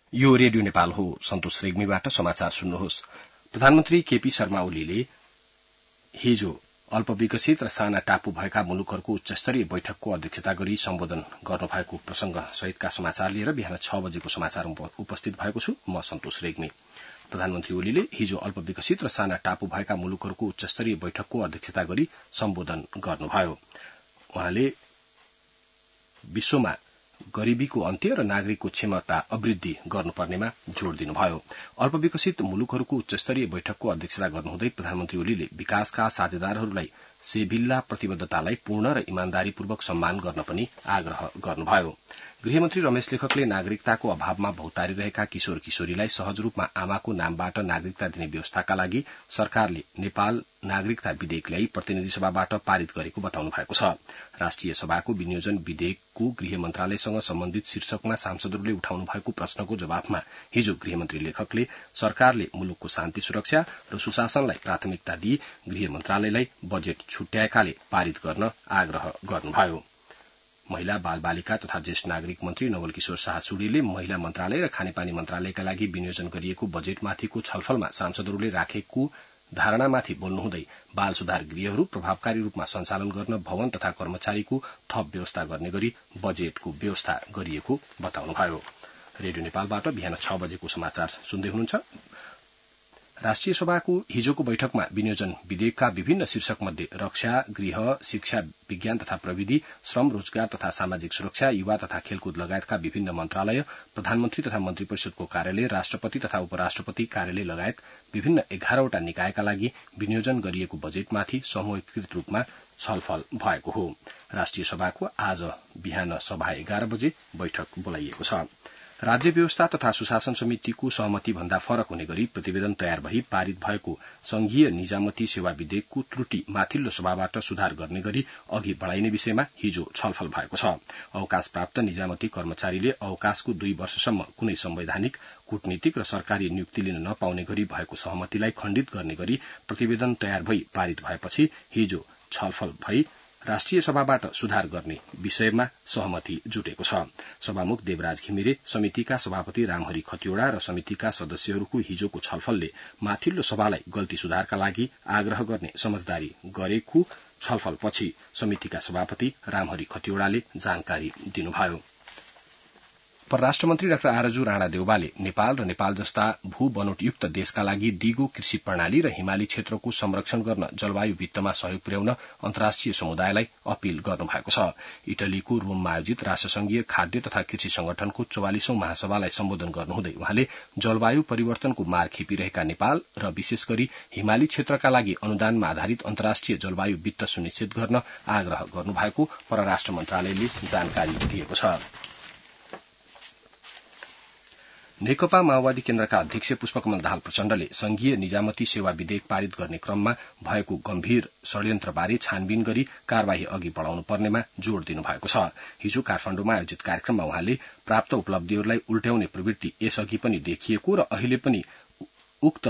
यो रेडियो नेपाल हो। सन्तोष रेग्मीबाट समाचार सुन्नुहोस्। प्रधानमन्त्री केपी शर्मा ओलीले हिजो अल्पविकसित र साना टापु भएका मुलुकहरूको उच्चस्तरीय बैठकको अध्यक्षता गरी सम्बोधन गर्नुभएको प्रसंग सहितका समाचार लिएर बिहान 6 बजेको समाचार उपस्थित भएको छु। म सन्तोष रेग्मी। प्रधानमन्त्री ओलीले हिजो अल्पविकसित र साना टापु भएका मुलुकहरूको उच्चस्तरीय बैठकको अध्यक्षता गरी सम्बोधन गर्नुभयो। उहाँले विश्वमा गरीबीको अन्त्य र नागरिकको क्षमता अवृद्धि गर्नुपर्नेमा जोड़ दिनुभयो। अल्पविकसित मुलुकहरूको उच्चस्तरीय बैठकको अध्यक्षता गर्नुहुँदै प्रधानमन्त्री ओलीले विकासका साझेदारहरूलाई सेभिल्ला प्रतिबद्धतालाई पूर्ण र इमानदारीपूर्वक सम्मान गर्न पनि आग्रह गर्नुभयो। गृहमन्त्री रमेश लेखकले नागरिकताको अभावमा भौतारिरहेका किशोर किशोरीलाई सहज रूपमा आमाको नामबाट नागरिकता दिने व्यवस्थाका लागि सरकारले नेपाल नागरिकता विधेयक ल्याई प्रतिनिधि सभाबाट पारित गरेको बताउनु भएको छ। राष्ट्रिय सभाको विनियोजन विधेयकको गृह मन्त्रालयसँग सम्बन्धित शीर्षकमा सांसदहरूले उठाउनु भएको प्रश्नको जवाफमा हिजो गृहमन्त्री लेखकले सरकारले मुलुकको शान्ति सुरक्षा र सुशासनलाई प्राथमिकता दिई गृह मन्त्रालयलाई बजेट छुट्याएकाले पारित गर्न आग्रह गर्नुभयो। महिला बाल बालिका तथा ज्येष्ठ नागरिक मन्त्री नवल किशोर शाह सुडीले महिला मन्त्रालय र खानेपानी मन्त्रालयका लागि विनियोजन गरिएको बजेटमाथिको छलफलमा सांसदहरूले राखेको धारणामाथि बोल्नुहुँदै बाल सुधार गृहहरू प्रभावकारी रूपमा सञ्चालन गर्न भवन तथा कर्मचारीको थप व्यवस्था गर्ने गरी बजेटको व्यवस्था गरिएको बताउनुभयो। रेडियो नेपालबाट बिहान 6 बजेको समाचार सुन्दै हुनुहुन्छ। राष्ट्रिय सभाको हिजोको बैठकमा विनियोजन विधेयकका विभिन्न शीर्षक मध्ये रक्षा, गृह, शिक्षा, विज्ञान तथा प्रविधि, श्रम, रोजगार तथा सामाजिक सुरक्षा, युवा तथा खेलकुद लगायतका विभिन्न मन्त्रालय, प्रधानमन्त्री तथा मन्त्री परिषदको कार्यालय, राष्ट्रपति तथा उपराष्ट्रपति कार्यालय लगायत विभिन्न 11वटा निकायका लागि विनियोजन गरिएको बजेटमाथि समूहीकृत रूपमा छलफल भएको हो। राष्ट्रिय सभाको आज बिहान सभा 11 बजे बैठक बोलाइएको छ। राज्य व्यवस्था तथा सुशासन समितिको सहमति भन्दा फरक हुने गरी प्रतिवेदन तयार भई पारित भएको संघीय निजामती सेवा विधेयकको त्रुटि माथिल्लो सभाबाट सुधार गर्ने गरी अघि बढ़ाइने विषयमा हिजो छलफल भएको छ। अवकाश प्राप्त निजामती कर्मचारीले अवकाशको 2 वर्षसम्म कुनै संवैधानिक, कूटनीतिक र सरकारी नियुक्ति लिन नपाउने गरी भएको सहमतिलाई खण्डित गर्ने गरी प्रतिवेदन तयार भई पारित भएपछि हिजो छलफल भई राष्ट्रिय सभाबाट सुधार गर्ने विषयमा सहमति जुटेको छ। सभामुख देवराज घिमिरे, समितिका सभापति रामहरि खतिवड़ा र समितिका सदस्यहरूको हिजोको छलफलले माथिल्लो सभालाई गल्ती सुधारका लागि आग्रह गर्ने समझदारी गरेको छलफलपछि समितिका सभापति रामहरि खतिवड़ाले जानकारी दिनुभयो। परराष्ट्र मन्त्री डाक्टर आरजु राणा देउवाले नेपाल र नेपाल जस्ता भू बनोटयुक्त देशका लागि दिगो कृषि प्रणाली र हिमाली क्षेत्रको संरक्षण गर्न जलवायु वित्तमा सहयोग पुर्याउन अन्तर्राष्ट्रिय समुदायलाई अपील गर्नुभएको छ। इटलीको रोममा आयोजित राष्ट्रसंघीय खाद्य तथा कृषि संगठनको 44औं महासभालाई सम्बोधन गर्नुहुँदै उहाँले जलवायु परिवर्तनको मार खेपिरहेका नेपाल र विशेष गरी हिमाली क्षेत्रका लागि अनुदानमा आधारित अन्तर्राष्ट्रिय जलवायु वित्त सुनिश्चित गर्न आग्रह गर्नुभएको परराष्ट्र मन्त्रालयले जानकारी दिएको छ। नेकपा माओवादी केन्द्रका अध्यक्ष पुष्पकमल दाहाल प्रचण्डले संघीय निजामती सेवा विधेयक पारित गर्ने क्रममा भएको गम्भीर षड्यन्त्रबारे छानबिन गरी कार्यवाही अघि बढ़ाउनु पर्नेमा जोड़ दिनुभएको छ। हिजो काठमाण्डुमा आयोजित कार्यक्रममा उहाँले प्राप्त उपलब्धिहरूलाई उल्ट्याउने प्रवृत्ति यसअघि पनि देखिएको र अहिले पनि उक्त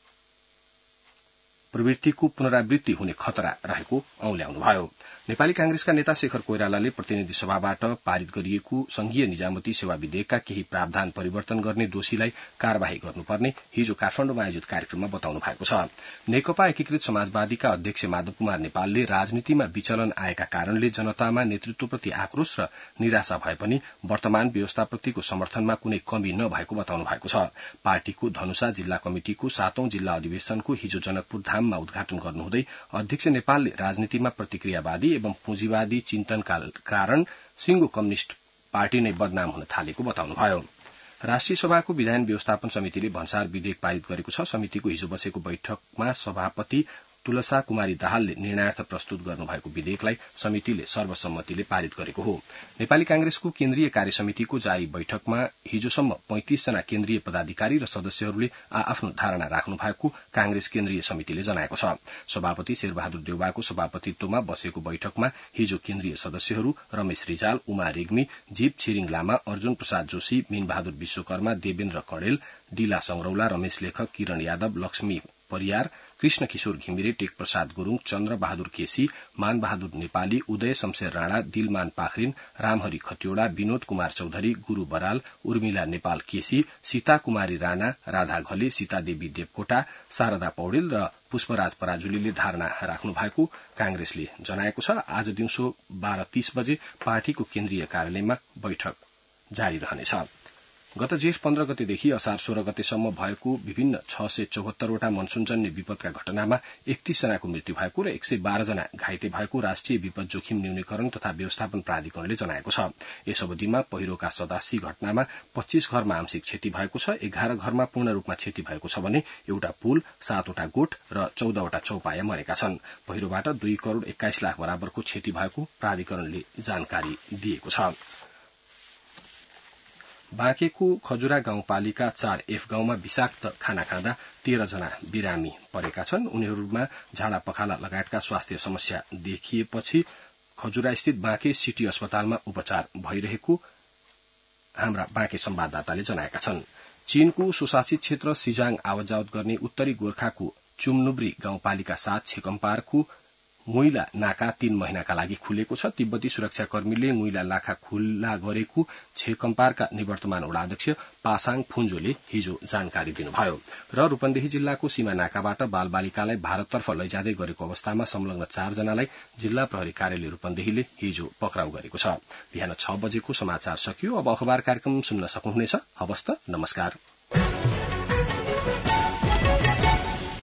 प्रवृत्तिको पुनरावृत्ति हुने खतरा रहेको औल्याउनुभयो। नेपाली कांग्रेसका नेता शेखर कोइरालाले प्रतिनिधि सभाबाट पारित गरिएको संघीय निजामती सेवा विधेयकका केही प्रावधान परिवर्तन गर्ने दोषीलाई कार्यवाही गर्नुपर्ने हिजो काठमाण्डुमा आयोजित कार्यक्रममा बताउनु भएको छ। नेकपा एकीकृत समाजवादीका अध्यक्ष माधव कुमार नेपालले राजनीतिमा विचलन आएका कारणले जनतामा नेतृत्वप्रति आक्रोश र निराशा भए पनि वर्तमान व्यवस्थाप्रतिको समर्थनमा कुनै कमी नभएको बताउनु भएको छ। पार्टीको धनुषा जिल्ला कमिटिको 7औं जिल्ला अधिवेशनको हिजो जनकपुर धाममा उद्घाटन गर्नुहुँदै अध्यक्ष नेपालले राजनीतिमा प्रतिक्रियावादी एवं पुँजीवादी चिन्तनका कारण सिंगो कम्युनिष्ट पार्टी नै बदनाम हुन थालेको बताउनुभयो। राष्ट्रिय सभाको विधायन व्यवस्थापन समितिले भन्सार विधेयक पारित गरेको छ। समितिको हिजो बसेको बैठकमा सभापति तुलसा कुमारी दाहालले निर्णयार्थ प्रस्तुत गर्नुभएको विधेयकलाई समितिले सर्वसम्मतिले पारित गरेको हो। नेपाली कांग्रेसको केन्द्रीय कार्य समितिको जारी बैठकमा हिजोसम्म 35 जना केन्द्रीय पदाधिकारी र सदस्यहरूले आफ्नो धारणा राख्नु भएको कांग्रेस केन्द्रीय समितिले जनाएको छ। सभापति शेरबहादुर देउवाको सभापतित्वमा बसेको बैठकमा हिजो केन्द्रीय सदस्यहरू रमेश रिजाल, उमा रेग्मी, जीव छिरिङ लामा, अर्जुन प्रसाद जोशी, मीनबहादुर विश्वकर्मा, देवेन्द्र कणेल, डीला संग्रौला, रमेश लेखक, किरण यादव, लक्ष्मी परियार, कृष्ण किशोर घिमिरे, टेक प्रसाद गुरूङ, चन्द्र बहादुर केसी, मान बहादुर नेपाली, उदय शमशेर राणा, दिलमान पाखरिन, रामहरि खतिवड़ा, विनोद कुमार चौधरी, गुरू बराल, उर्मिला नेपाल केसी, सीता कुमारी राणा, राधा घले, सीतादेवी देवकोटा, शारदा पौडेल र पुष्पराज पराजुलीले धारणा राख्नु भएको कांग्रेसले जनाएको छ। आज दिउँसो 12:30 बजे पार्टीको केन्द्रीय कार्यालयमा बैठक जारी रहनेछ। गत जेठ 15 गतेदेखि असार 16 गतेसम्म भएको विभिन्न 674वटा मनसूनजन्य विपदका घटनामा 31 जनाको मृत्यु भएको र 112 जना घाइते भएको राष्ट्रिय विपद जोखिम न्यूनीकरण तथा व्यवस्थापन प्राधिकरणले जनाएको छ। यस अवधिमा पहिरोका 87 घटनामा 25 घरमा आंशिक क्षति भएको छ, 11 घरमा पूर्ण रूपमा क्षति भएको छ भने एउटा पुल, 7वटा गोठ र 14वटा चौपाया मरेका छन्। पहिरोबाट 2 करोड़ 21 लाख बराबरको क्षति भएको प्राधिकरणले जानकारी दिएको छ। बाँकेको खजुरा गाउँपालिका 4F गाउँमा विषाक्त खाना खाँदा 13 जना बिरामी परेका छन्। उनीहरूमा झाडा पखाला लगायतका स्वास्थ्य समस्या देखिएपछि खजुरा स्थित बाँके सिटी अस्पतालमा उपचार भइरहेको हाम्रा बाँके संवाददाताले जनाएका छन्। चीनको स्वशासित क्षेत्र सिजाङ आवतजावत गर्ने उत्तरी गोर्खाको चुमनुब्री गाउँपालिका 7 छेकम्पारको मुइला नाका 3 महिनाका लागि खुलेको छ। तिब्बती सुरक्षाकर्मीले मुइला नाका खुल्ला गरेको छेकम्पारका निवर्तमान वडाध्यक्ष पासाङ फुन्जोले हिजो जानकारी दिनुभयो। र रूपन्देही जिल्लाको सीमा नाकाबाट बालबालिकालाई भारततर्फ लैजाँदै गरेको अवस्थामा संलग्न 4 जनालाई जिल्ला प्रहरी कार्यालय रूपन्देहीले हिजो पक्राउ गरेको छ। बिहान 6 बजेको समाचार सकियो। अब अखबार कार्यक्रम सुन्न सक्नुहुनेछ। हवस् त, नमस्कार।